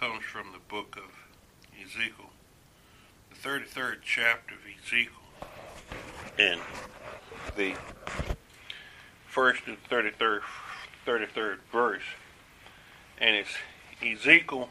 comes from the book of Ezekiel, the 33rd chapter of Ezekiel, and the first and 33rd verse. And it's Ezekiel.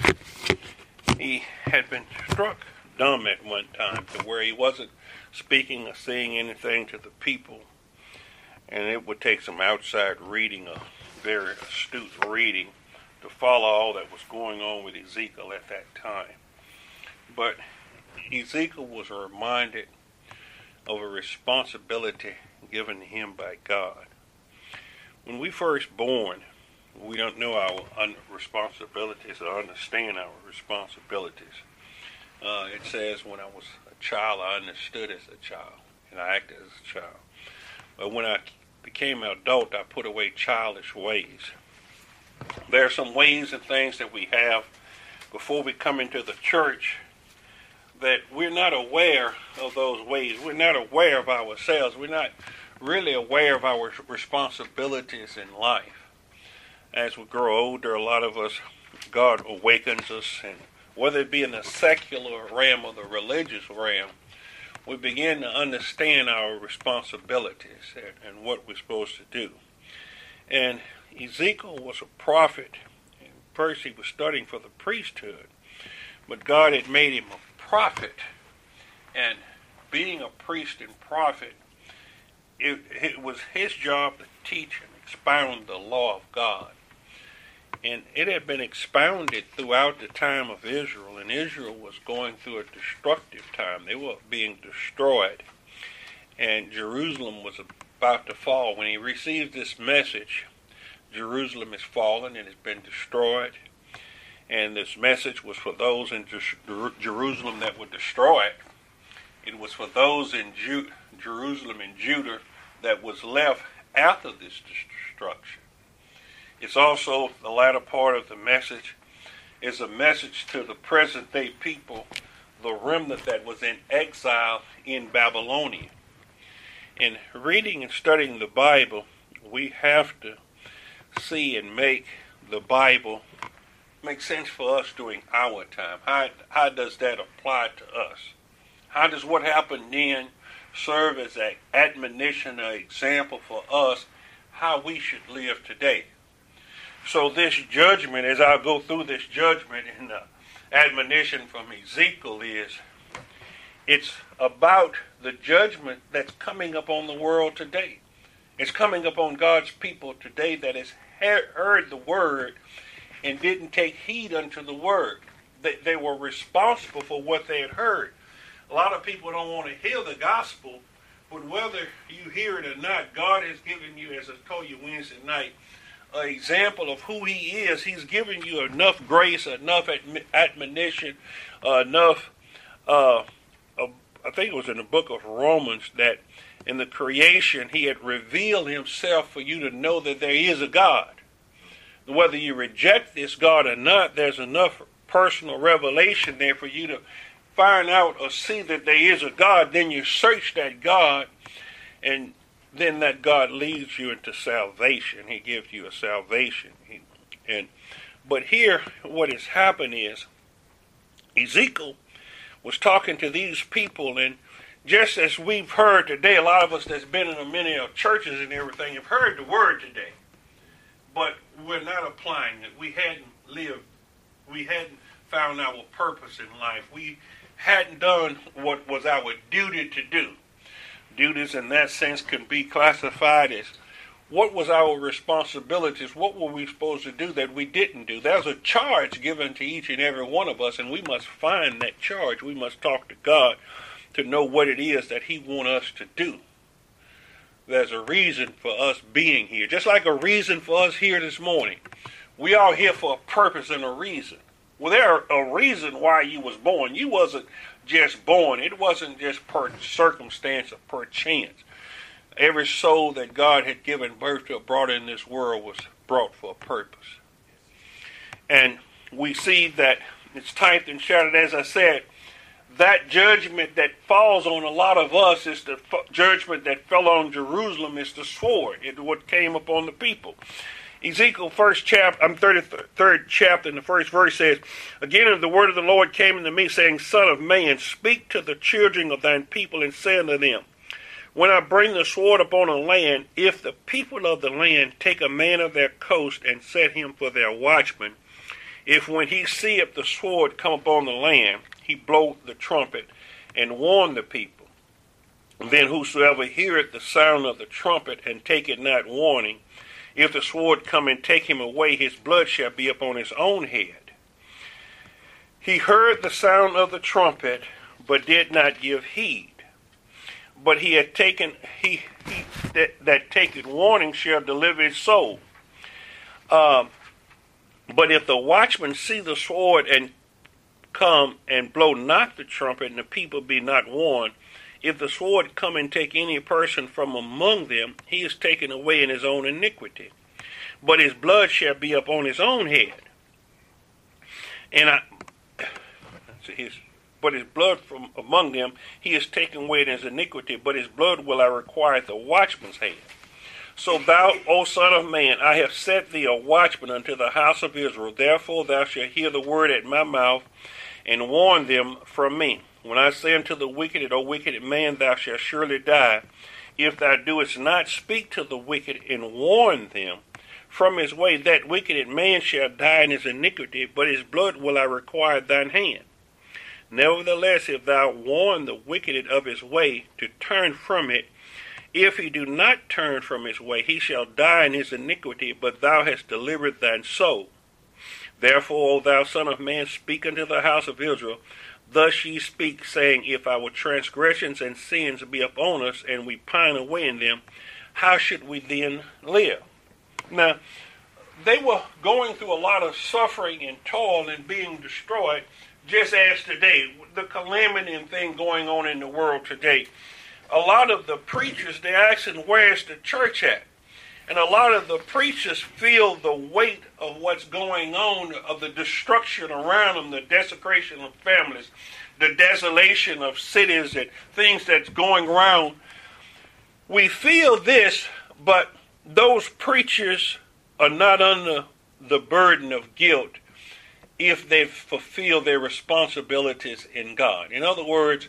He had been struck dumb at one time to where he wasn't speaking or saying anything to the people, and it would take some outside reading, a very astute reading, to follow all that was going on with Ezekiel at that time. But Ezekiel was reminded of a responsibility given to him by God. When we first born, we don't know our responsibilities or understand our responsibilities. It says, when I was a child, I understood as a child, and I acted as a child. But when I became an adult, I put away childish ways. There are some ways and things that we have before we come into the church that we're not aware of those ways. We're not aware of ourselves. We're not really aware of our responsibilities in life. As we grow older, a lot of us, God awakens us, and whether it be in the secular realm or the religious realm, we begin to understand our responsibilities and what we're supposed to do. And Ezekiel was a prophet. First he was studying for the priesthood, but God had made him a prophet. And being a priest and prophet, it was his job to teach and expound the law of God. And it had been expounded throughout the time of Israel, and Israel was going through a destructive time. They were being destroyed, and Jerusalem was about to fall. When he received this message, Jerusalem is fallen and has been destroyed, and this message was for those in Jerusalem that were destroyed. It was for those in Jerusalem and Judah that was left after this destruction. It's also, the latter part of the message is a message to the present day people, the remnant that was in exile in Babylonia. In reading and studying the Bible, we have to see and make the Bible make sense for us during our time. How does that apply to us? How does what happened then serve as an admonition or example for us how we should live today? So this judgment, as I go through this judgment and the admonition from Ezekiel it's about the judgment that's coming upon the world today. It's coming upon God's people today that has heard the word and didn't take heed unto the word. They were responsible for what they had heard. A lot of people don't want to hear the gospel, but whether you hear it or not, God has given you, as I told you Wednesday night, an example of who he is. He's given you enough grace, enough admonition, enough, I think it was in the book of Romans, that in the creation he had revealed himself for you to know that there is a God. Whether you reject this God or not, there's enough personal revelation there for you to find out or see that there is a God. Then you search that God, and then that God leads you into salvation. He gives you a salvation. But here, what has happened is, Ezekiel was talking to these people, and just as we've heard today, a lot of us that's been in many churches and everything have heard the word today, but we're not applying it. We hadn't lived. We hadn't found our purpose in life. We hadn't done what was our duty to do. Duties in that sense can be classified as what was our responsibilities, what were we supposed to do that we didn't do. There's a charge given to each and every one of us, and we must find that charge. We must talk to God to know what it is that he wants us to do. There's a reason for us being here, just like a reason for us here this morning. We are here for a purpose and a reason. Well, there's a reason why you was born. You wasn't just born. It wasn't just per circumstance or per chance. Every soul that God had given birth to or brought in this world was brought for a purpose. And we see that it's typed and shouted, as I said, that judgment that falls on a lot of us is the judgment that fell on Jerusalem is the sword. It's what came upon the people. Ezekiel 33rd chapter, in the first verse says, Again the word of the Lord came unto me, saying, Son of man, speak to the children of thine people, and say unto them, When I bring the sword upon a land, if the people of the land take a man of their coast, and set him for their watchman, if when he seeth the sword come upon the land, he blow the trumpet, and warn the people, then whosoever heareth the sound of the trumpet, and taketh not warning, if the sword come and take him away, his blood shall be upon his own head. He heard the sound of the trumpet, but did not give heed. But he had taken that taketh warning shall deliver his soul. But if the watchman see the sword and come and blow not the trumpet, and the people be not warned, if the sword come and take any person from among them, he is taken away in his own iniquity. But his blood shall be upon his own head. But his blood from among them, he is taken away in his iniquity, but his blood will I require at the watchman's hand. So thou, O son of man, I have set thee a watchman unto the house of Israel. Therefore thou shalt hear the word at my mouth, and warn them from me. When I say unto the wicked, O wicked man, thou shalt surely die, if thou doest not speak to the wicked and warn them from his way, that wicked man shall die in his iniquity, but his blood will I require at thine hand. Nevertheless, if thou warn the wicked of his way to turn from it, if he do not turn from his way, he shall die in his iniquity, but thou hast delivered thine soul. Therefore, O thou son of man, speak unto the house of Israel. Thus ye speak, saying, If our transgressions and sins be upon us, and we pine away in them, how should we then live? Now, they were going through a lot of suffering and toil and being destroyed, just as today, the calamity and thing going on in the world today. A lot of the preachers, they're asking, where's the church at? And a lot of the preachers feel the weight of what's going on, of the destruction around them, the desecration of families, the desolation of cities and things that's going around. We feel this, but those preachers are not under the burden of guilt if they fulfill their responsibilities in God. In other words,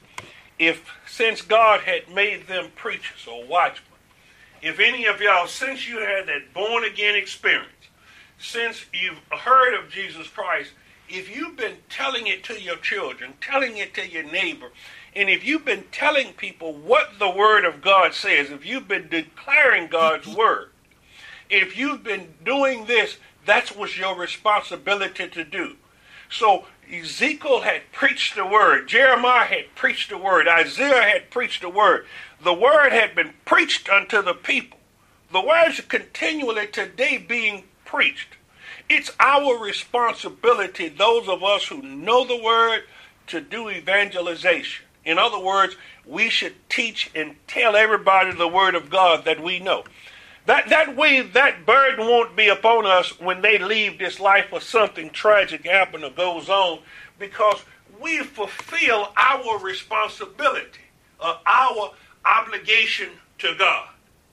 since God had made them preachers or watchmen, if any of y'all, since you had that born-again experience, since you've heard of Jesus Christ, if you've been telling it to your children, telling it to your neighbor, and if you've been telling people what the Word of God says, if you've been declaring God's Word, if you've been doing this, that's what's your responsibility to do. So Ezekiel had preached the Word. Jeremiah had preached the Word. Isaiah had preached the Word. The Word had been preached unto the people. The Word is continually today being preached. It's our responsibility, those of us who know the Word, to do evangelization. In other words, we should teach and tell everybody the Word of God that we know. That way, that burden won't be upon us when they leave this life or something tragic happens or goes on, because we fulfill our responsibility, our obligation to God.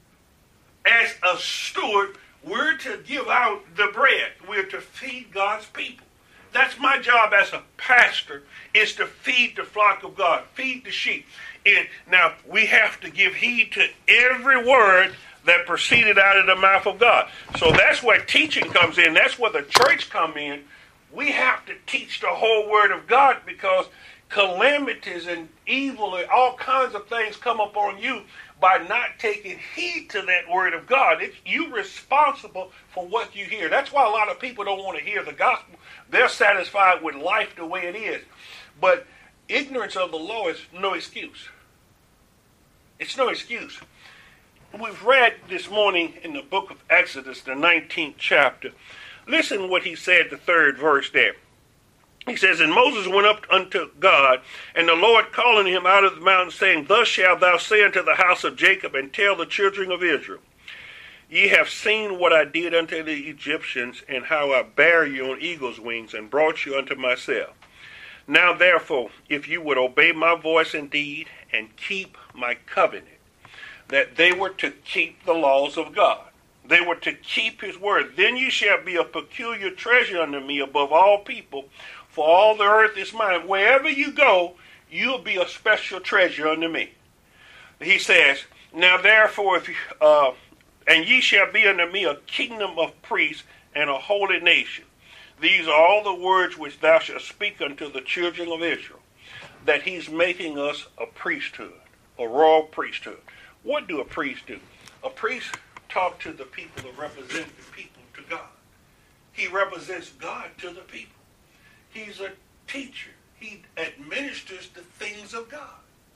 As a steward, we're to give out the bread. We're to feed God's people. That's my job as a pastor, is to feed the flock of God, feed the sheep. And now we have to give heed to every word that proceeded out of the mouth of God. So that's where teaching comes in. That's where the church comes in. We have to teach the whole word of God, because calamities and evil and all kinds of things come upon you by not taking heed to that word of God. You're responsible for what you hear. That's why a lot of people don't want to hear the gospel. They're satisfied with life the way it is. But ignorance of the law is no excuse. It's no excuse. We've read this morning in the book of Exodus, the 19th chapter. Listen what he said, the 3rd verse there. He says, And Moses went up unto God, and the Lord calling him out of the mountain, saying, Thus shalt thou say unto the house of Jacob, and tell the children of Israel, Ye have seen what I did unto the Egyptians, and how I bare you on eagle's wings, and brought you unto myself. Now therefore, if you would obey my voice indeed, and keep my covenant, that they were to keep the laws of God. They were to keep his word. Then you shall be a peculiar treasure unto me above all people, for all the earth is mine. Wherever you go, you'll be a special treasure unto me. He says, now therefore, and ye shall be unto me a kingdom of priests and a holy nation. These are all the words which thou shalt speak unto the children of Israel. That he's making us a priesthood, a royal priesthood. What do a priest do? A priest talks to the people that represent the people to God. He represents God to the people. He's a teacher. He administers the things of God.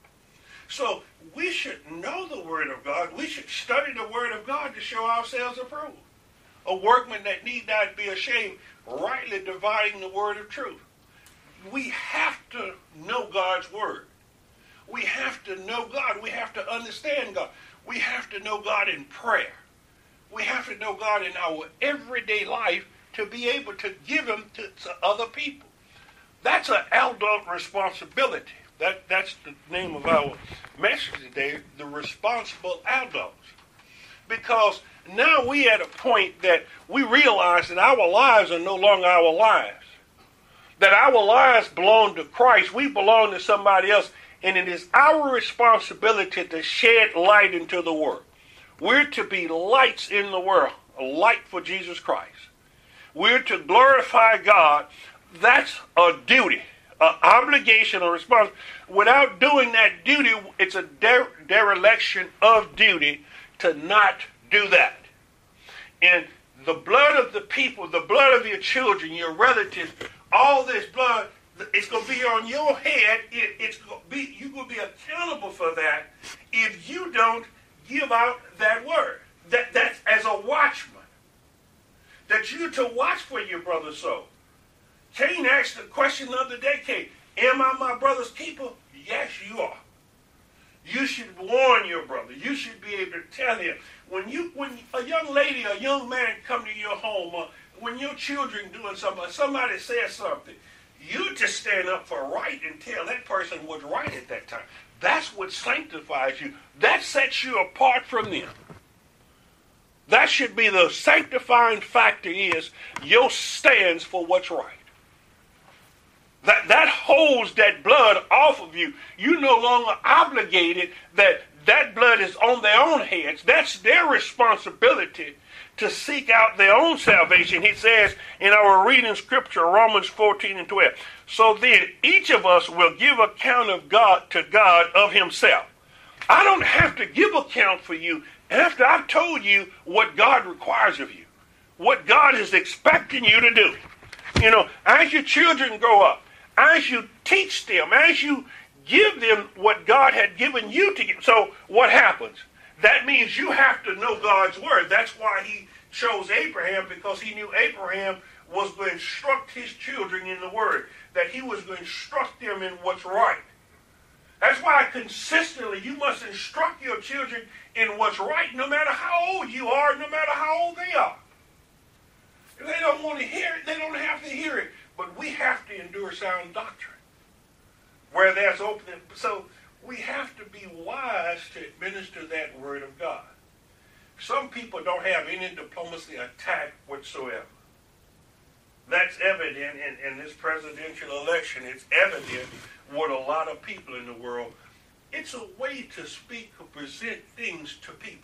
So we should know the Word of God. We should study the Word of God to show ourselves approved. A workman that need not be ashamed, rightly dividing the word of truth. We have to know God's Word. We have to know God. We have to understand God. We have to know God in prayer. We have to know God in our everyday life to be able to give Him to other people. That's an adult responsibility. That's the name of our message today, the responsible adults. Because now we at a point that we realize that our lives are no longer our lives. That our lives belong to Christ. We belong to somebody else. And it is our responsibility to shed light into the world. We're to be lights in the world. A light for Jesus Christ. We're to glorify God. That's a duty. An obligation or responsibility. Without doing that duty, it's a dereliction of duty to not do that. And the blood of the people, the blood of your children, your relatives, all this blood, it's going to be on your head. You're going to be accountable for that if you don't give out that word. That's as a watchman. That you're to watch for your brother's soul. Cain asked the question the other day, Cain, am I my brother's keeper? Yes, you are. You should warn your brother. You should be able to tell him. When a young lady or a young man come to your home, or when your children doing something, somebody says something, you just stand up for right and tell that person what's right at that time. That's what sanctifies you. That sets you apart from them. That should be the sanctifying factor is your stands for what's right. That holds that blood off of you. You're no longer obligated that blood is on their own heads. That's their responsibility to seek out their own salvation. He says in our reading scripture, Romans 14 and 12, so then each of us will give account of God to God of himself. I don't have to give account for you after I've told you what God requires of you, what God is expecting you to do. As your children grow up, as you teach them, as you give them what God had given you to give. So what happens? That means you have to know God's word. That's why he chose Abraham, because he knew Abraham was going to instruct his children in the word, that he was going to instruct them in what's right. That's why consistently you must instruct your children in what's right, no matter how old you are, no matter how old they are. If they don't want to hear it, they don't have to hear it. But we have to endure sound doctrine where there's opening. So we have to be wise to administer that word of God. Some people don't have any diplomacy attack whatsoever. That's evident in this presidential election. It's evident with a lot of people in the world. It's a way to speak or present things to people.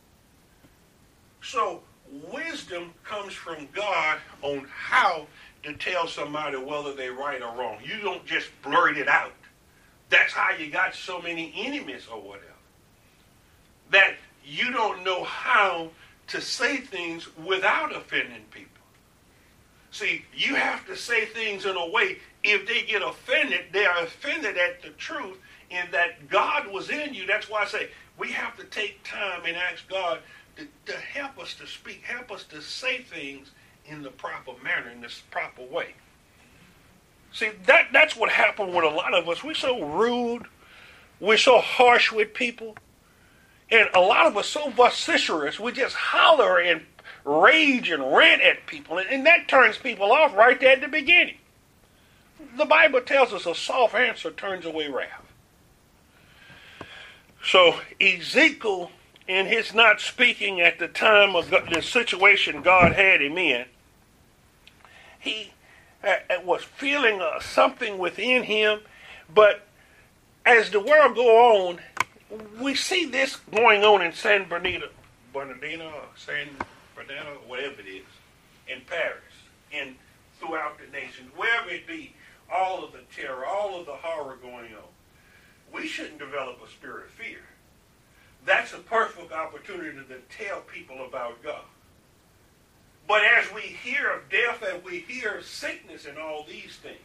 So wisdom comes from God on how to tell somebody whether they're right or wrong. You don't just blurt it out. That's how you got so many enemies or whatever. That you don't know how to say things without offending people. See, you have to say things in a way, if they get offended, they are offended at the truth and that God was in you. That's why I say we have to take time and ask God to help us to speak, help us to say things in the proper manner, in this proper way. See, that's what happened with a lot of us. We're so rude. We're so harsh with people. And a lot of us so vociferous. We just holler and rage and rant at people. And that turns people off right there at the beginning. The Bible tells us a soft answer turns away wrath. So Ezekiel in his not speaking at the time of the situation God had him in, he was feeling something within him. But as the world go on, we see this going on in San Bernardino, or San Bernardino, whatever it is, in Paris, in throughout the nation, wherever it be, all of the terror, all of the horror going on. We shouldn't develop a spirit of fear. That's a perfect opportunity to tell people about God. But as we hear of death and we hear of sickness and all these things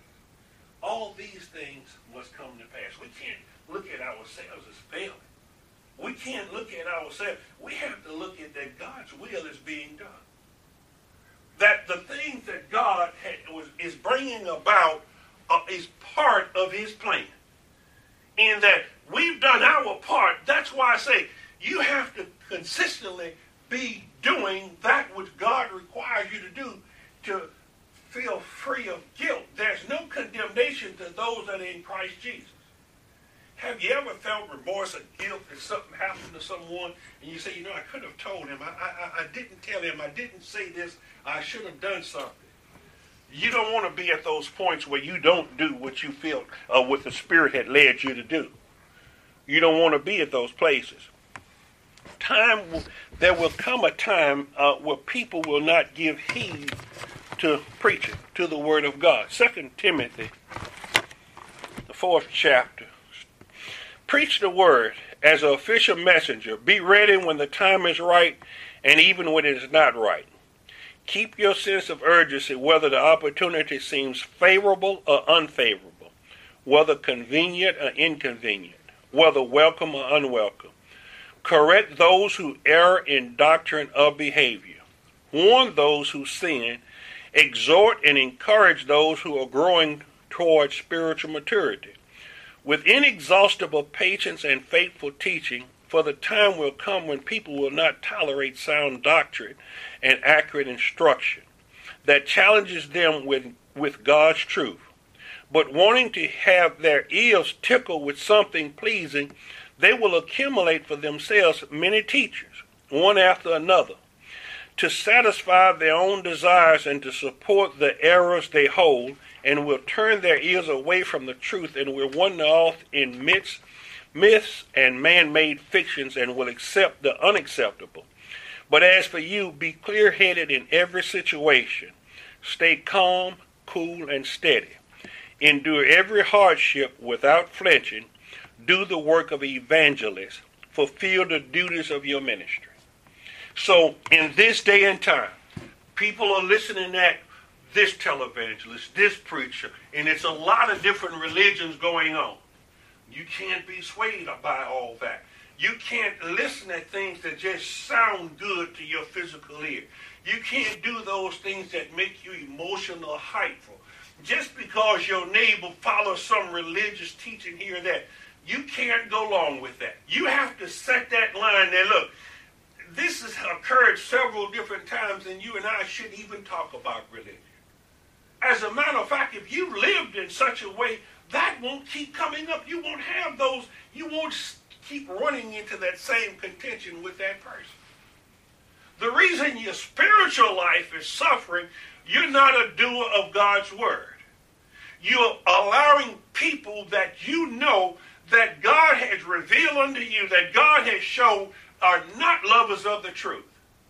must come to pass. We can't look at ourselves as failing. We can't look at ourselves. We have to look at that God's will is being done. That the things that God is bringing about is part of his plan. In that we've done our part. That's why I say you have to consistently be doing that which God requires you to do to feel free of guilt. There's no condemnation to those that are in Christ Jesus. Have you ever felt remorse or guilt if something happened to someone and you say, I could have told him, I didn't tell him, I didn't say this, I should have done something. You don't want to be at those points where you don't do what you feel what the Spirit had led you to do. You don't want to be at those places. There will come a time where people will not give heed to preaching, to the Word of God. 2 Timothy, the 4th chapter. Preach the Word as an official messenger. Be ready when the time is right and even when it is not right. Keep your sense of urgency whether the opportunity seems favorable or unfavorable, whether convenient or inconvenient, whether welcome or unwelcome. Correct those who err in doctrine or behavior. Warn those who sin. Exhort and encourage those who are growing towards spiritual maturity. With inexhaustible patience and faithful teaching, for the time will come when people will not tolerate sound doctrine and accurate instruction that challenges them with God's truth. But wanting to have their ears tickled with something pleasing, they will accumulate for themselves many teachers, one after another, to satisfy their own desires and to support the errors they hold, and will turn their ears away from the truth and will wander off in myths and man-made fictions and will accept the unacceptable. But as for you, be clear-headed in every situation. Stay calm, cool, and steady. Endure every hardship without flinching. Do the work of evangelist. Fulfill the duties of your ministry. So, in this day and time, people are listening at this televangelist, this preacher, and it's a lot of different religions going on. You can't be swayed by all that. You can't listen at things that just sound good to your physical ear. You can't do those things that make you emotional or hypeful. Just because your neighbor follows some religious teaching here or there, you can't go along with that. You have to set that line there. Look, this has occurred several different times, and you and I shouldn't even talk about religion. As a matter of fact, if you lived in such a way, that won't keep coming up. You won't have those, you won't keep running into that same contention with that person. The reason your spiritual life is suffering, you're not a doer of God's word. You're allowing people that you know that God has revealed unto you, that God has shown are not lovers of the truth.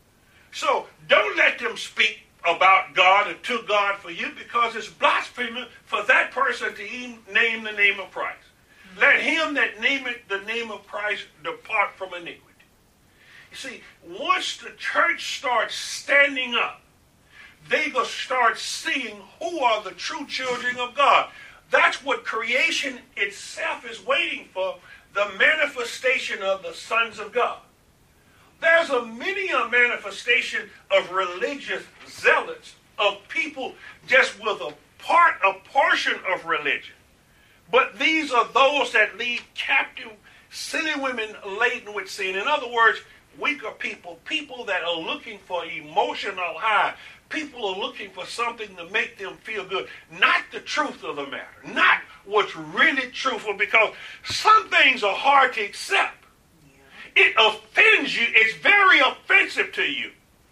So don't let them speak about God or to God for you, because it's blasphemy for that person to even name the name of Christ. Let him that nameth the name of Christ depart from iniquity. You see, once the church starts standing up, they will start seeing who are the true children of God. That's what creation itself is waiting for, the manifestation of the sons of God. There's many a manifestation of religious zealots, of people just with a portion of religion. But these are those that lead captive, silly women laden with sin. In other words, weaker people, people that are looking for emotional high. People are looking for something to make them feel good. Not the truth of the matter. Not what's really truthful, because some things are hard to accept. it offends you. It's very offensive to you.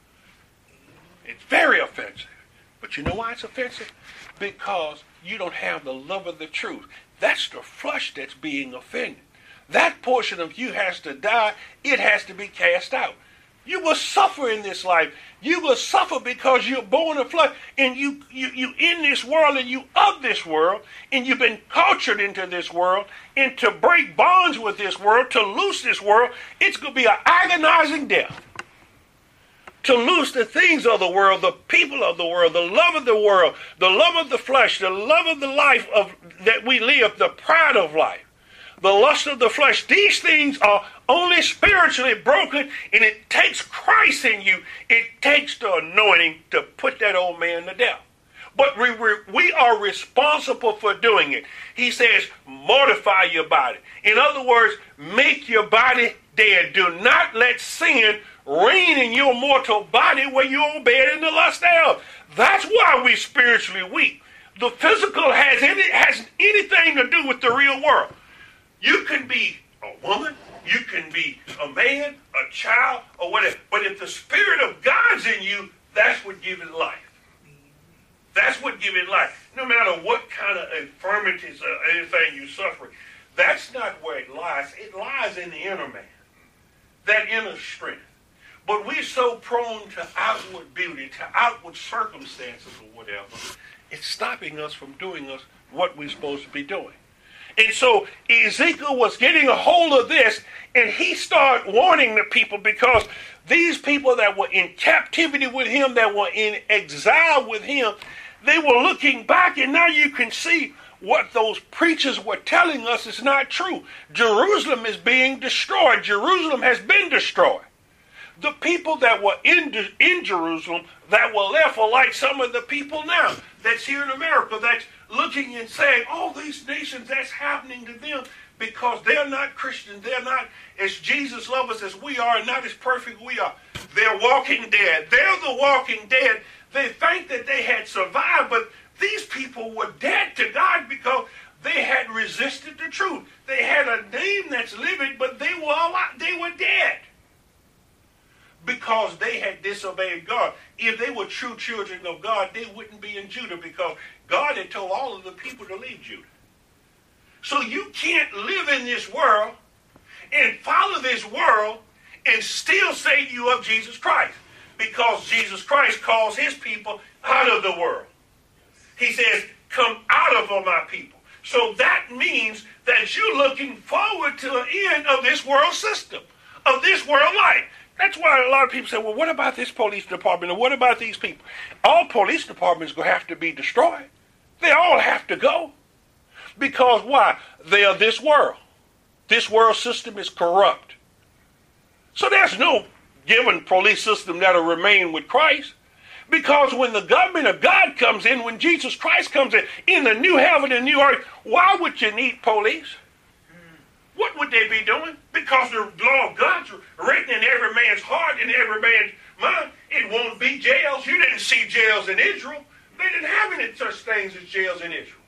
It's very offensive. But you know why it's offensive? Because you don't have the love of the truth. That's the flesh that's being offended. That portion of you has to die. It has to be cast out. You will suffer in this life. You will suffer because you're born of flesh, and you in this world, and you of this world, and you've been cultured into this world, and to break bonds with this world, to loose this world, it's going to be an agonizing death. To loose the things of the world, the people of the world, the love of the world, the love of the flesh, the love of the life that we live, the pride of life, the lust of the flesh. These things are only spiritually broken, and it takes Christ in you. It takes the anointing to put that old man to death. But we are responsible for doing it. He says, mortify your body. In other words, make your body dead. Do not let sin reign in your mortal body where you obey it in the lust thereof. That's why we're spiritually weak. The physical has anything to do with the real world. You can be a woman, you can be a man, a child, or whatever. But if the Spirit of God's in you, that's what gives it life. That's what gives it life. No matter what kind of infirmities or anything you're suffering, that's not where it lies. It lies in the inner man, that inner strength. But we're so prone to outward beauty, to outward circumstances or whatever, it's stopping us from doing what we're supposed to be doing. And so Ezekiel was getting a hold of this, and he started warning the people, because these people that were in captivity with him, that were in exile with him, they were looking back, and now you can see what those preachers were telling us is not true. Jerusalem is being destroyed. Jerusalem has been destroyed. The people that were in Jerusalem that were left are like some of the people now that's here in America that's looking and saying, oh, these nations, that's happening to them because they're not Christians. They're not as Jesus lovers as we are, and not as perfect we are. They're walking dead. They're the walking dead. They think that they had survived, but these people were dead to God because they had resisted the truth. They had a name that's living, but they were dead because they had disobeyed God. If they were true children of God, they wouldn't be in Judah, because God had told all of the people to leave Judah. So you can't live in this world and follow this world and still say you of Jesus Christ, because Jesus Christ calls his people out of the world. He says, come out of my people. So that means that you're looking forward to the end of this world system, of this world life. That's why a lot of people say, well, what about this police department, or what about these people? All police departments are going to have to be destroyed. They all have to go. Because why? They are this world. This world system is corrupt. So there's no given police system that will remain with Christ. Because when the government of God comes in, when Jesus Christ comes in the new heaven and new earth, why would you need police? What would they be doing? Because the law of God's written in every man's heart and every man's mind. It won't be jails. You didn't see jails in Israel. They didn't have any such things as jails in Israel.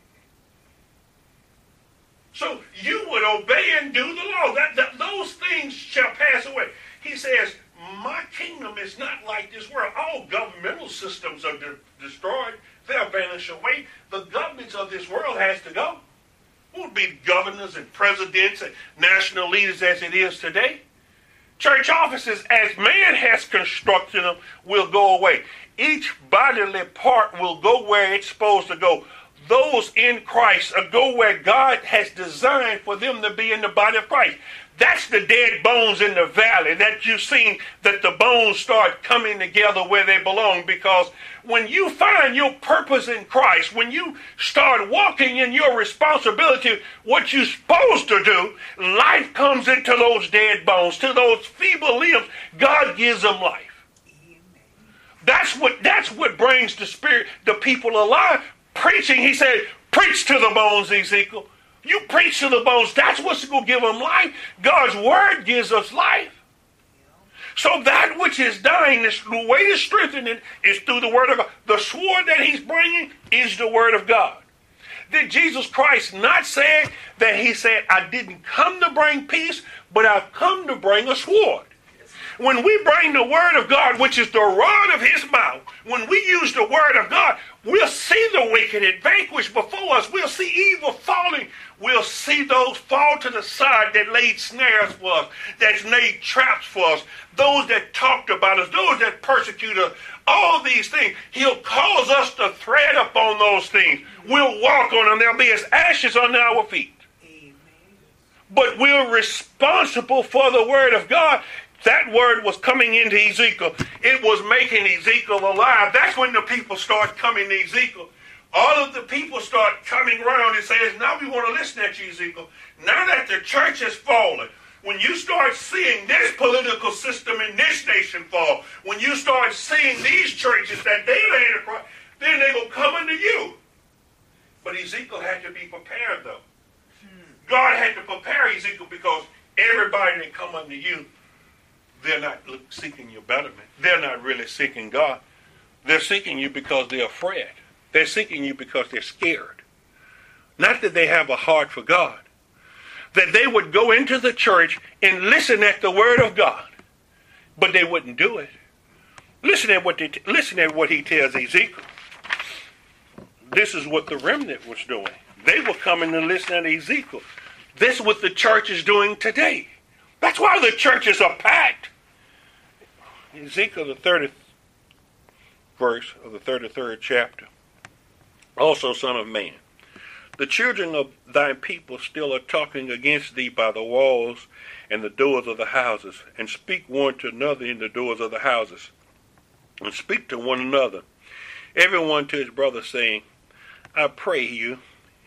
So you would obey and do the law. Those things shall pass away. He says, my kingdom is not like this world. All governmental systems are destroyed. They'll vanish away. The governments of this world has to go. Won't be governors and presidents and national leaders as it is today. Church offices, as man has constructed them, will go away. Each bodily part will go where it's supposed to go. Those in Christ go where God has designed for them to be in the body of Christ. That's the dead bones in the valley that you've seen, that the bones start coming together where they belong. Because when you find your purpose in Christ, when you start walking in your responsibility, what you're supposed to do, life comes into those dead bones, to those feeble limbs. God gives them life. That's what brings the spirit, the people alive. Preaching, he said, preach to the bones, Ezekiel. You preach to the bones. That's what's going to give them life. God's word gives us life. So that which is dying, the way to strengthen it is through the word of God. The sword that he's bringing is the word of God. Did Jesus Christ not say that he said, I didn't come to bring peace, but I've come to bring a sword? When we bring the word of God, which is the rod of his mouth, when we use the word of God, we'll see the wicked and vanquished before us. We'll see evil falling. We'll see those fall to the side that laid snares for us, that laid traps for us, those that talked about us, those that persecuted us, all these things. He'll cause us to tread upon those things. We'll walk on them. They'll be as ashes under our feet. Amen. But we're responsible for the word of God. That word was coming into Ezekiel. It was making Ezekiel alive. That's when the people start coming to Ezekiel. All of the people start coming around and saying, now we want to listen at you, Ezekiel. Now that the church has fallen, when you start seeing this political system in this nation fall, when you start seeing these churches that they laid across, then they will come unto you. But Ezekiel had to be prepared, though. God had to prepare Ezekiel because everybody that come unto you, they're not seeking your betterment. They're not really seeking God. They're seeking you because they're afraid. They're seeking you because they're scared. Not that they have a heart for God. That they would go into the church and listen at the word of God, but they wouldn't do it. Listen at what he tells Ezekiel. This is what the remnant was doing. They were coming to listen at Ezekiel. This is what the church is doing today. That's why the churches are packed. Ezekiel, the 30th verse of the 33rd chapter. Also, son of man, the children of thy people still are talking against thee by the walls and the doors of the houses, and speak one to another in the doors of the houses, and speak to one another, everyone to his brother, saying, I pray you,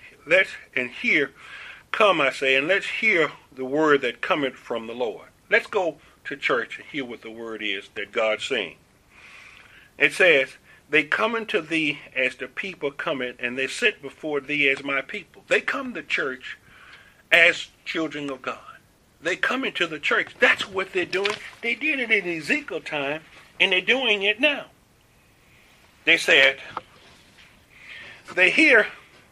come, I say, and let's hear the word that cometh from the Lord. Let's go to church and hear what the word is that God's saying. It says, they come unto thee as the people cometh, and they sit before thee as my people. They come to church as children of God. They come into the church. That's what they're doing. They did it in Ezekiel time, and they're doing it now. They said, they hear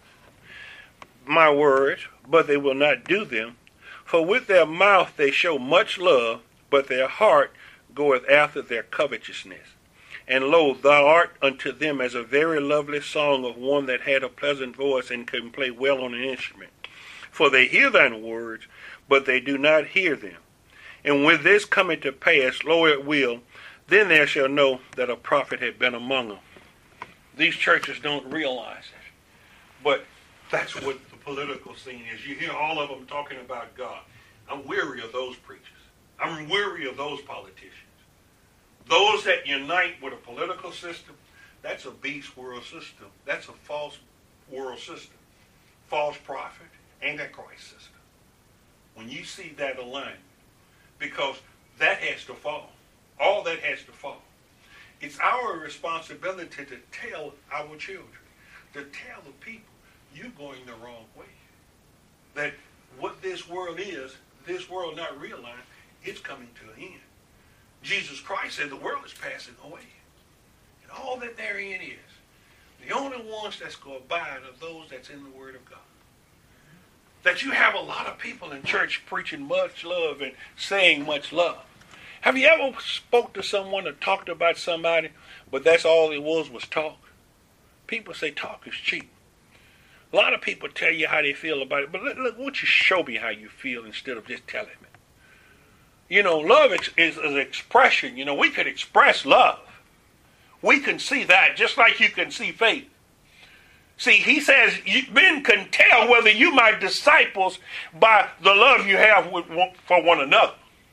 my words, but they will not do them. For with their mouth they show much love, but their heart goeth after their covetousness. And lo, thou art unto them as a very lovely song of one that had a pleasant voice and can play well on an instrument. For they hear thine words, but they do not hear them. And when this cometh to pass, lo, it will, then they shall know that a prophet had been among them. These churches don't realize it. But that's what the political scene is. You hear all of them talking about God. I'm weary of those preachers. I'm weary of those politicians. Those that unite with a political system, that's a beast world system. That's a false world system. False prophet, Antichrist system. When you see that alignment, because that has to fall. All that has to fall. It's our responsibility to tell our children, to tell the people, you're going the wrong way. That what this world is, this world not realizing, it's coming to an end. Jesus Christ said the world is passing away. And all that therein is. The only ones that's going to abide are those that's in the Word of God. That you have a lot of people in church preaching much love and saying much love. Have you ever spoke to someone or talked about somebody, but that's all it was talk? People say talk is cheap. A lot of people tell you how they feel about it, but look, why don't you show me how you feel instead of just telling me? You know, love is an expression. You know, we could express love. We can see that just like you can see faith. See, he says men can tell whether you my disciples by the love you have for one another.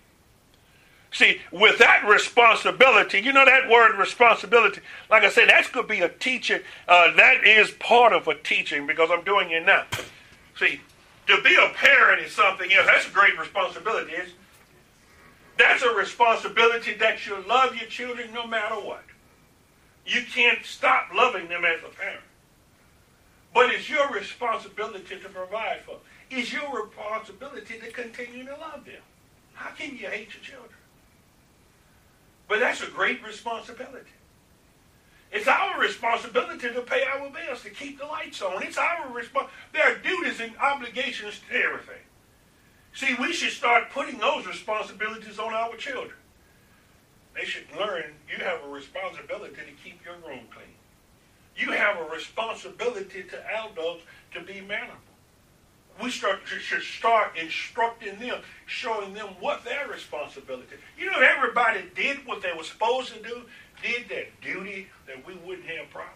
See, with that responsibility, you know that word responsibility, like I said, that could be a teaching. That is part of a teaching because I'm doing it now. See, to be a parent is something else. That's a great responsibility, isn't it? That's a responsibility that you love your children no matter what. You can't stop loving them as a parent. But it's your responsibility to provide for them. It's your responsibility to continue to love them. How can you hate your children? But that's a great responsibility. It's our responsibility to pay our bills, to keep the lights on. It's our responsibility. There are duties and obligations to everything. See, we should start putting those responsibilities on our children. They should learn you have a responsibility to keep your room clean. You have a responsibility to adults to be mannerable. We should start instructing them, showing them what their responsibility is. You know, if everybody did what they were supposed to do, did their duty, that we wouldn't have problems.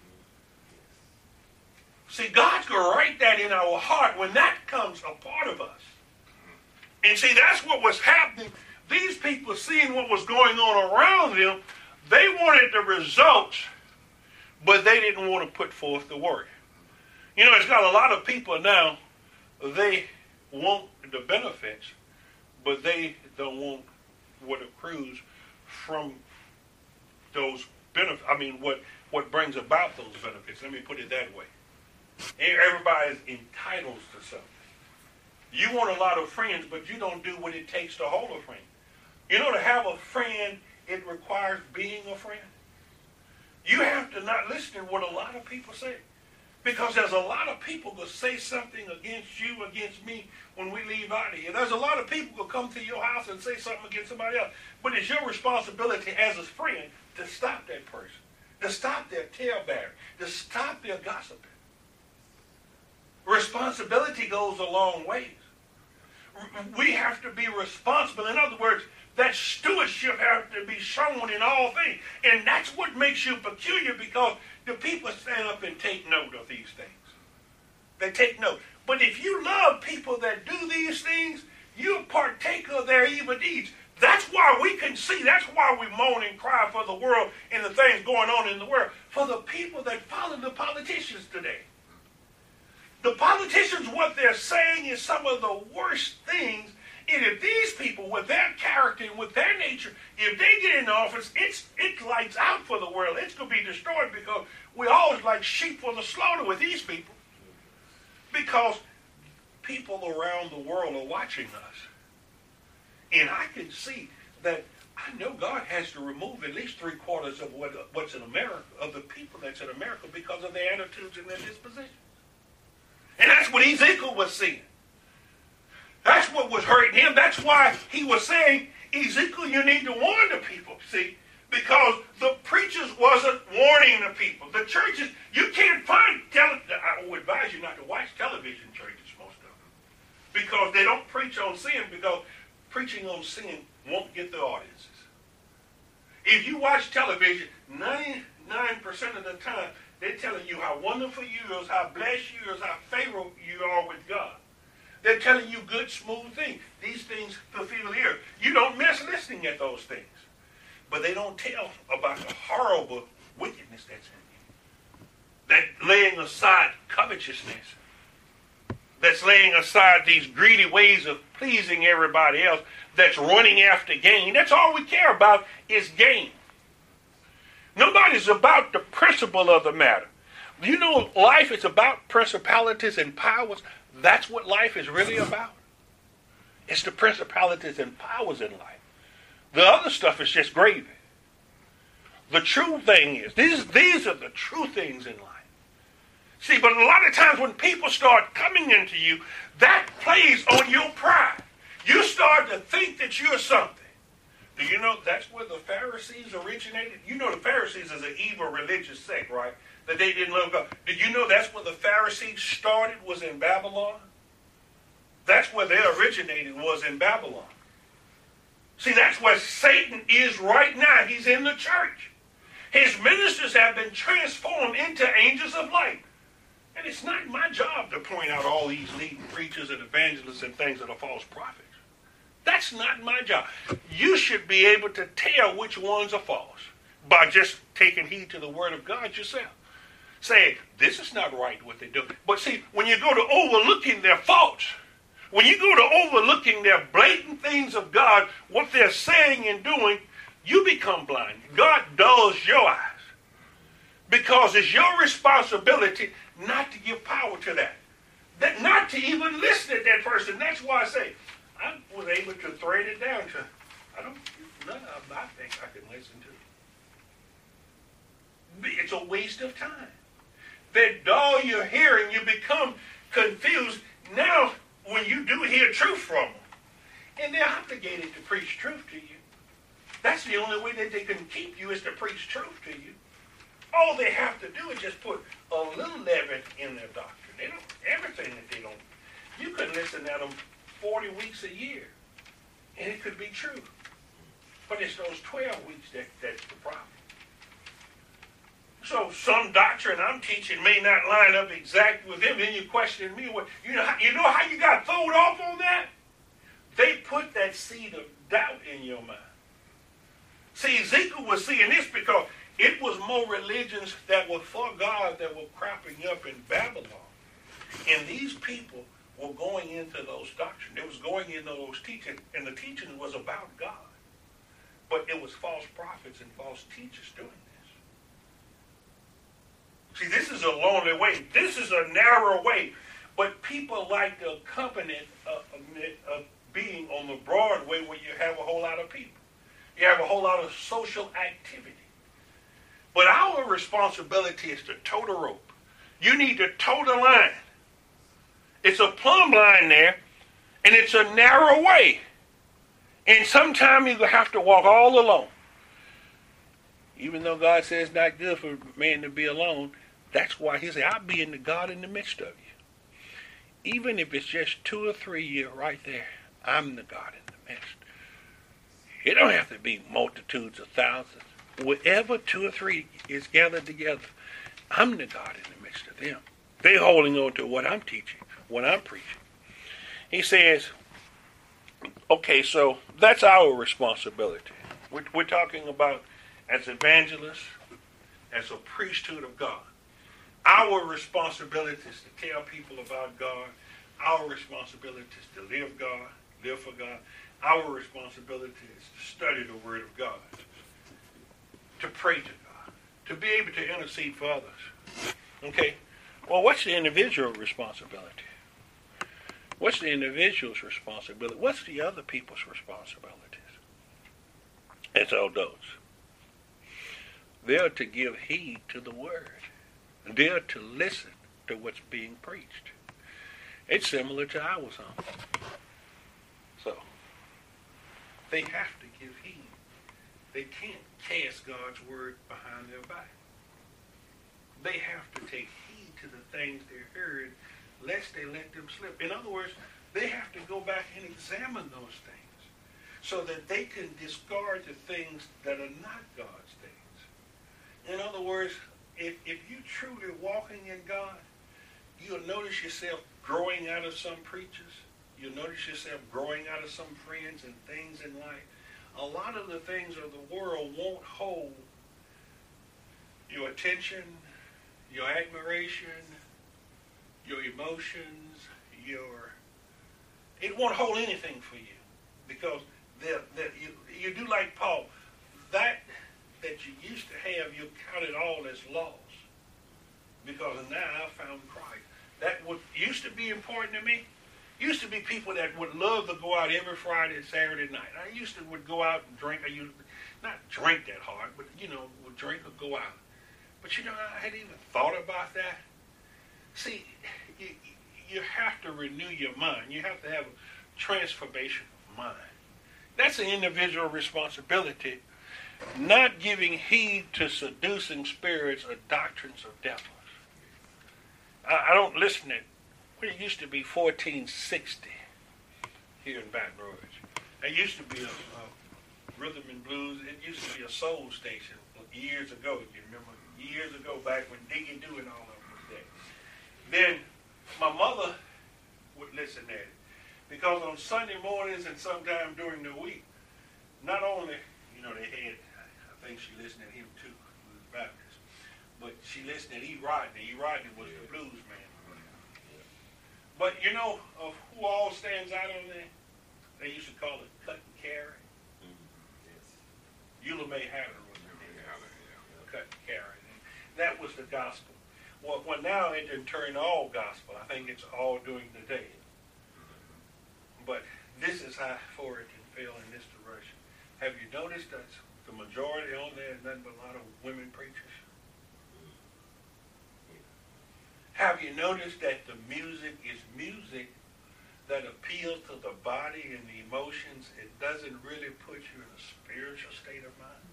See, God's going to write that in our heart when that comes a part of us. And see, that's what was happening. These people, seeing what was going on around them, they wanted the results, but they didn't want to put forth the work. You know, it's got a lot of people now, they want the benefits, but they don't want what accrues from those benefits. I mean, what brings about those benefits. Let me put it that way. Everybody is entitled to something. You want a lot of friends, but you don't do what it takes to hold a friend. You know, to have a friend, it requires being a friend. You have to not listen to what a lot of people say. Because there's a lot of people who say something against you, against me, when we leave out of here. There's a lot of people who come to your house and say something against somebody else. But it's your responsibility as a friend to stop that person, to stop their talebearing, to stop their gossiping. Responsibility goes a long ways. We have to be responsible. In other words, that stewardship has to be shown in all things. And that's what makes you peculiar, because the people stand up and take note of these things. They take note. But if you love people that do these things, you partake of their evil deeds. That's why we can see, that's why we moan and cry for the world and the things going on in the world. For the people that follow the politicians today. The politicians, what they're saying is some of the worst things. And if these people, with their character and with their nature, if they get in office, it lights out for the world. It's going to be destroyed, because we're always like sheep for the slaughter with these people. Because people around the world are watching us. And I can see that, I know God has to remove at least 3/4 of what's in America, of the people that's in America, because of their attitudes and their dispositions. And that's what Ezekiel was seeing. That's what was hurting him. That's why he was saying, Ezekiel, you need to warn the people. See, because the preachers wasn't warning the people. The churches, you can't find, I would advise you not to watch television churches, most of them. Because they don't preach on sin, because preaching on sin won't get the audiences. If you watch television, 99% of the time, they're telling you how wonderful you are, how blessed you are, how favorable you are with God. They're telling you good, smooth things. These things fulfill the earth. You don't miss listening at those things. But they don't tell about the horrible wickedness that's in you. That laying aside covetousness. That's laying aside these greedy ways of pleasing everybody else. That's running after gain. That's all we care about is gain. Nobody's about the principle of the matter. You know, life is about principalities and powers. That's what life is really about. It's the principalities and powers in life. The other stuff is just gravy. The true thing is, these are the true things in life. See, but a lot of times when people start coming into you, that plays on your pride. You start to think that you're something. Do you know that's where the Pharisees originated? You know the Pharisees is an evil religious sect, right? That they didn't love God. Did you know that's where the Pharisees started, was in Babylon? That's where they originated, was in Babylon. See, that's where Satan is right now. He's in the church. His ministers have been transformed into angels of light. And it's not my job to point out all these leading preachers and evangelists and things that are false prophets. That's not my job. You should be able to tell which ones are false by just taking heed to the word of God yourself. Saying, this is not right what they do. But see, when you go to overlooking their faults, when you go to overlooking their blatant things of God, what they're saying and doing, you become blind. God dulls your eyes. Because it's your responsibility not to give power to that. Not to even listen to that person. That's why I say, I was able to thread it down to, none of them I think I can listen It's a waste of time. They dull your hearing. You become confused. Now, when you do hear truth from them, and they're obligated to preach truth to you. That's the only way that they can keep you is to preach truth to you. All they have to do is just put a little leaven in their doctrine. They don't, everything that they don't, you could listen at them 40 weeks a year, and it could be true. But it's those 12 weeks that's the problem. So some doctrine I'm teaching may not line up exactly with them. Then you question me. Well, you know how you got thrown off on that? They put that seed of doubt in your mind. See, Ezekiel was seeing this because it was more religions that were for God that were cropping up in Babylon. And these people were going into those doctrines. They was going into those teachings, and the teaching was about God. But it was false prophets and false teachers doing this. See, this is a lonely way. This is a narrow way. But people like the accompaniment of being on the broad way where you have a whole lot of people. You have a whole lot of social activity. But our responsibility is to toe the rope. You need to toe the line. It's a plumb line there, and it's a narrow way. And sometimes you have to walk all alone. Even though God says it's not good for man to be alone, that's why he said, I'll be in the God in the midst of you. Even if it's just 2 or 3 you're right there, I'm the God in the midst. It don't have to be multitudes of thousands. Wherever 2 or 3 is gathered together, I'm the God in the midst of them. They're holding on to what I'm teaching, what I'm preaching. He says, okay, so that's our responsibility. We're talking about as evangelists, as a priesthood of God. Our responsibility is to tell people about God. Our responsibility is to live God, live for God. Our responsibility is to study the Word of God, to pray to God, to be able to intercede for others. Okay? Well, what's the individual responsibility? What's the individual's responsibility? What's the other people's responsibilities? It's all those. They're to give heed to the Word. They're to listen to what's being preached. It's similar to our song. So, they have to give heed. They can't cast God's Word behind their back. They have to take heed to the things they heard, lest they let them slip. In other words, they have to go back and examine those things so that they can discard the things that are not God's things. In other words, if you're truly walking in God, you'll notice yourself growing out of some preachers. You'll notice yourself growing out of some friends and things in life. A lot of the things of the world won't hold your attention, your admiration, your emotions, it won't hold anything for you. Because you do like Paul. That you used to have, you count it all as loss. Because now I found Christ. That what used to be important to me, used to be people that would love to go out every Friday and Saturday night. I used to would go out and drink. I used to, not drink that hard, but would drink or go out. But I hadn't even thought about that. See, you have to renew your mind. You have to have a transformation of mind. That's an individual responsibility. Not giving heed to seducing spirits or doctrines of devils. I don't listen to what it used to be 1460 here in Baton Rouge. It used to be a rhythm and blues. It used to be a soul station years ago. You remember years ago back when Diggy Doo and all of them was there. Then my mother would listen at it because on Sunday mornings and sometime during the week, not only they had. I think she listened to him too. He was Baptist. But she listened to E. Rodney. E. Rodney was the blues man. But of who all stands out on there? They used to call it Cut and Carry. Yes. Eula May Hatter was the name. Cut and Carry. That was the gospel. Well, now it didn't turn all gospel. I think it's all during the day. But this is how far it can fail in this direction. Have you noticed that the majority on there is nothing but a lot of women preachers? Have you noticed that the music is music that appeals to the body and the emotions? It doesn't really put you in a spiritual state of mind.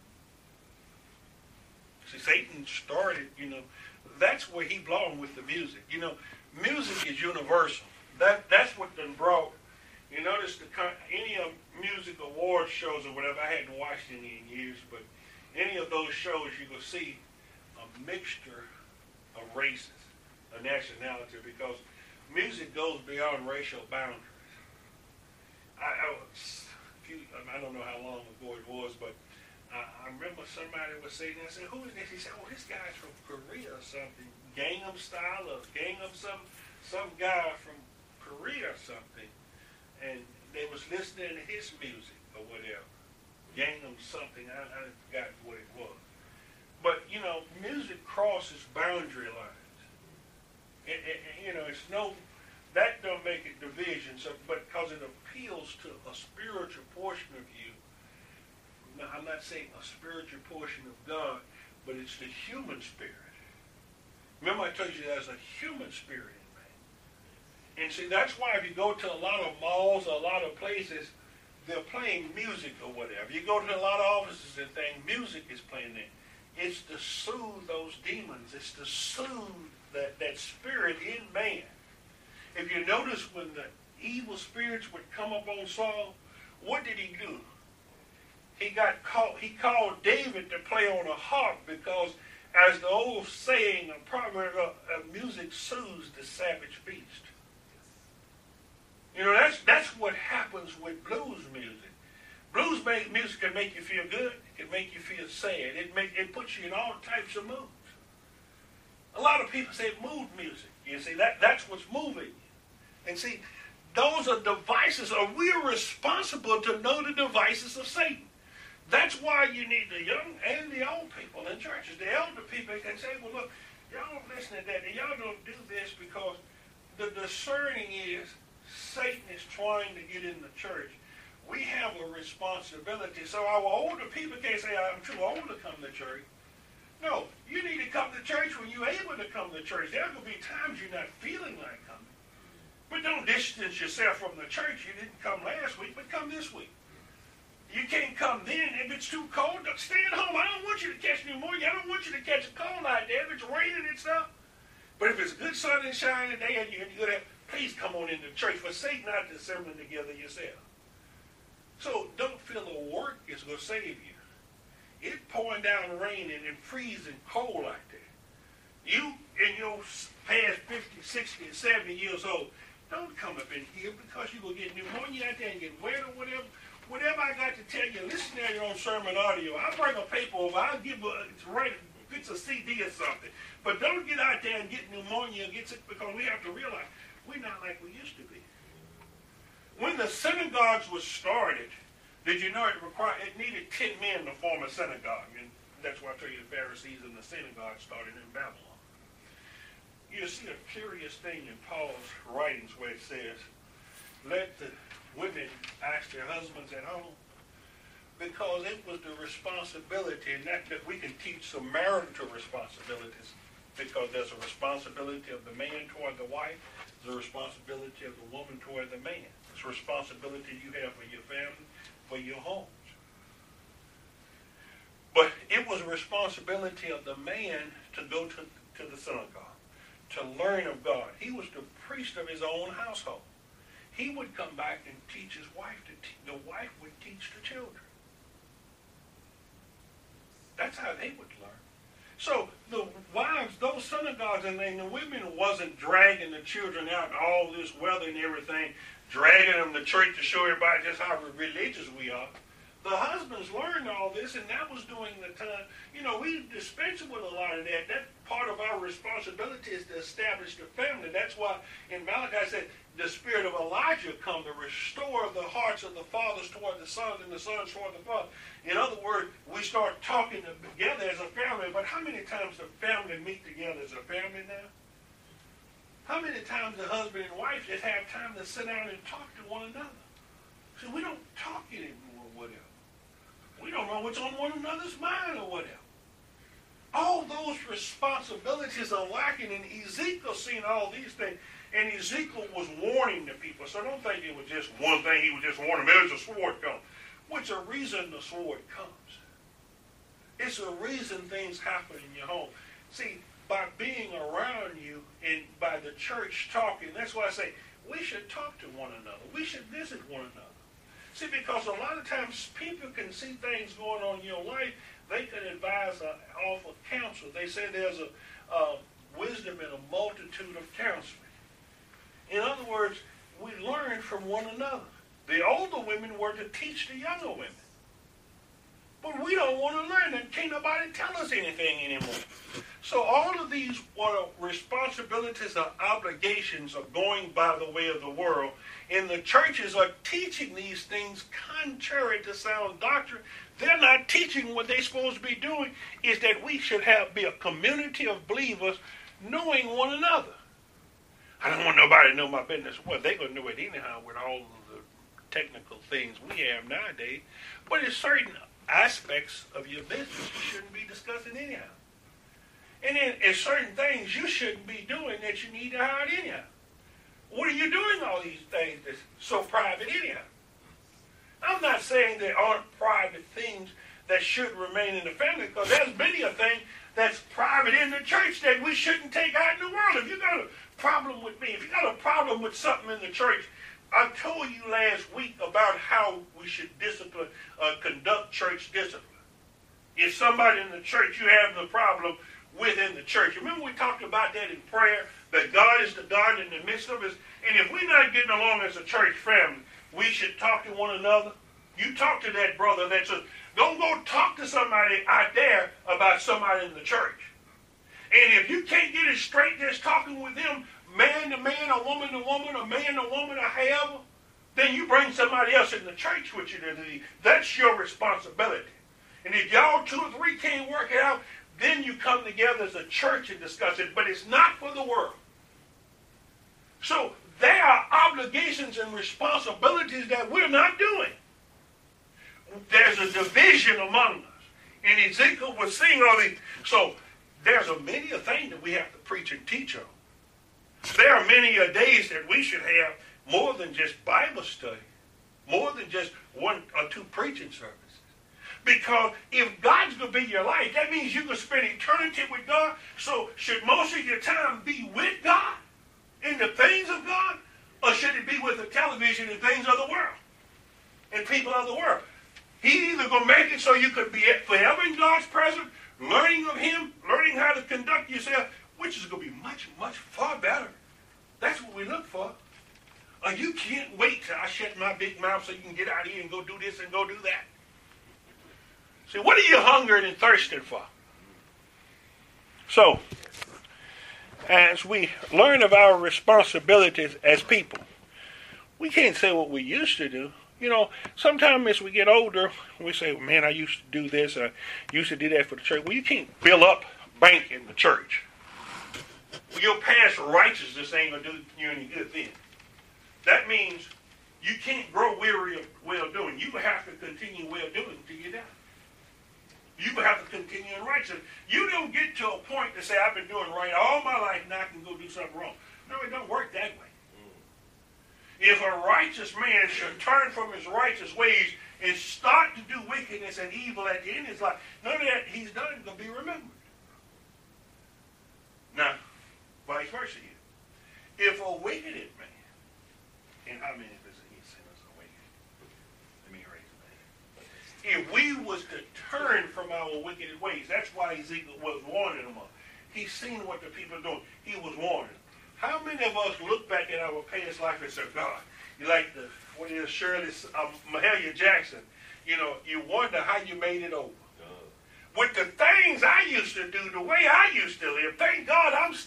See, Satan started, that's where he belonged with the music. Music is universal. That's what done brought. You notice any of music award shows or whatever, I hadn't watched any in years, but any of those shows you will see a mixture of races, a nationality, because music goes beyond racial boundaries. I don't know how long ago it was, but I remember somebody was saying, I said, who is this? He said, oh, this guy's from Korea or something, Gangnam Style or Gangnam some guy from Korea or something. And they was listening to his music or whatever. Gangnam something, I forgot what it was. But, music crosses boundary lines. That don't make it division, but because it appeals to a spiritual portion of you. Now, I'm not saying a spiritual portion of God, but it's the human spirit. Remember I told you there's a human spirit in man. And see, that's why if you go to a lot of malls or a lot of places, they're playing music or whatever. You go to a lot of offices and things, music is playing there. It's to soothe those demons. It's to soothe that spirit in man. If you notice when the evil spirits would come up on Saul, what did he do? He called David to play on a harp because, as the old saying, a proverb of music soothes the savage beast. That's what happens with blues music. Blues music can make you feel good. It can make you feel sad. It puts you in all types of moods. A lot of people say mood music. You see, that's what's moving. And see, those are devices, or we're responsible to know the devices of Satan. That's why you need the young and the old people in churches. The elder people can say, well, look, y'all don't listen to that. And y'all don't do this because the discerning is Satan is trying to get in the church. We have a responsibility. So our older people can't say, I'm too old to come to church. No, you need to come to church when you're able to come to church. There will be times you're not feeling like coming. But don't distance yourself from the church. You didn't come last week, but come this week. You can't come then. If it's too cold, stay at home. I don't want you to catch pneumonia. I don't want you to catch a cold out there if it's raining and stuff. But if it's good sun and shining day and you're good at, please come on into church. For sake not to assembling together yourself. So don't feel the work is going to save you. It's pouring down rain and freezing cold out there. You in your past 50, 60, and 70 years old, don't come up in here because you're going to get pneumonia out there and get wet or whatever. Whatever I got to tell you, listen to your own sermon audio. I'll bring a paper over. I'll give it's a CD or something. But don't get out there and get pneumonia, because we have to realize we're not like we used to be. When the synagogues was started, did you know it needed 10 men to form a synagogue? And that's why I tell you the Pharisees and the synagogue started in Babylon. You see a curious thing in Paul's writings where it says, let the women ask their husbands at home, because it was the responsibility, and that we can teach some marital responsibilities, because there's a responsibility of the man toward the wife, there's a responsibility of the woman toward the man. It's a responsibility you have for your family, for your homes. But it was a responsibility of the man to go to the synagogue, to learn of God. He was the priest of his own household. He would come back and teach his wife. The wife would teach the children. That's how they would learn. So the wives, those synagogues, and the women wasn't dragging the children out in all this weather and everything, dragging them to church to show everybody just how religious we are. The husbands learned all this, and that was during the time. We dispense with a lot of that. That part of our responsibility is to establish the family. That's why in Malachi said, the spirit of Elijah come to restore the hearts of the fathers toward the sons and the sons toward the fathers. In other words, we start talking together as a family. But how many times the family meet together as a family now? How many times the husband and wife just have time to sit down and talk to one another? See, we don't talk anymore, whatever. We don't know what's on one another's mind or whatever. all those responsibilities are lacking, and Ezekiel seen all these things, and Ezekiel was warning the people. So don't think it was just one thing. He was just warning them. There's a sword coming. What's the reason the sword comes? It's a reason things happen in your home. See, by being around you and by the church talking, that's why I say we should talk to one another. We should visit one another. See, because a lot of times people can see things going on in your life. They can advise off of counsel. They say there's a wisdom in a multitude of counseling. In other words, we learn from one another. The older women were to teach the younger women. But we don't want to learn, and can't nobody tell us anything anymore. So all of these responsibilities or obligations are going by the way of the world, and the churches are teaching these things contrary to sound doctrine. They're not teaching what they're supposed to be doing, is that we should be a community of believers knowing one another. I don't want nobody to know my business. Well, they're going to know it anyhow with all of the technical things we have nowadays. But it's certain aspects of your business you shouldn't be discussing anyhow. And then there's certain things you shouldn't be doing that you need to hide anyhow. What are you doing all these things that's so private anyhow? I'm not saying there aren't private things that should remain in the family, because there's many a thing that's private in the church that we shouldn't take out in the world. If you got a problem with me, if you got a problem with something in the church, I told you last week about how we should conduct church discipline. If somebody in the church you have the problem within the church, remember we talked about that in prayer, that God is the God in the midst of us, and if we're not getting along as a church family, we should talk to one another. You talk to that brother that says, don't go talk to somebody out there about somebody in the church. And if you can't get it straight just talking with them, man to man, or woman to woman, or man to woman, or however, then you bring somebody else in the church with you. That's your responsibility. And if y'all 2 or 3 can't work it out, then you come together as a church and discuss it. But it's not for the world. So there are obligations and responsibilities that we're not doing. There's a division among us. And Ezekiel was seeing all these. So there's many a thing that we have to preach and teach on. There are many a days that we should have more than just Bible study, more than just 1 or 2 preaching services. Because if God's going to be your life, that means you're going to spend eternity with God. So should most of your time be with God, in the things of God, or should it be with the television and things of the world and people of the world? He's either going to make it so you could be forever in God's presence, learning of Him, learning how to conduct yourself, which is going to be much, much far better. That's what we look for. You can't wait till I shut my big mouth so you can get out here and go do this and go do that. See, what are you hungering and thirsting for? So, as we learn of our responsibilities as people, we can't say what we used to do. You know, sometimes as we get older, we say, well, man, I used to do this, I used to do that for the church. Well, you can't build up bank in the church. Well, your past righteousness ain't going to do you any good then. That means you can't grow weary of well-doing. You have to continue well-doing until you die. You have to continue in righteousness. You don't get to a point to say, I've been doing right all my life, now I can go do something wrong. No, it don't work that way. If a righteous man should turn from his righteous ways and start to do wickedness and evil at the end of his life, none of that he's done is going to be remembered. Now, vice versa here. If a wicked man, and how many of us are sinners are wicked? Let me raise a hand. If we was to turn from our wicked ways, that's why Ezekiel was warning them. He's seen what the people are doing. He was warning them. How many of us look back at our past life and say, God, you like Shirley, Mahalia Jackson, you know, you wonder how you made it over. With the things I used to do, the way I used to live, thank God I'm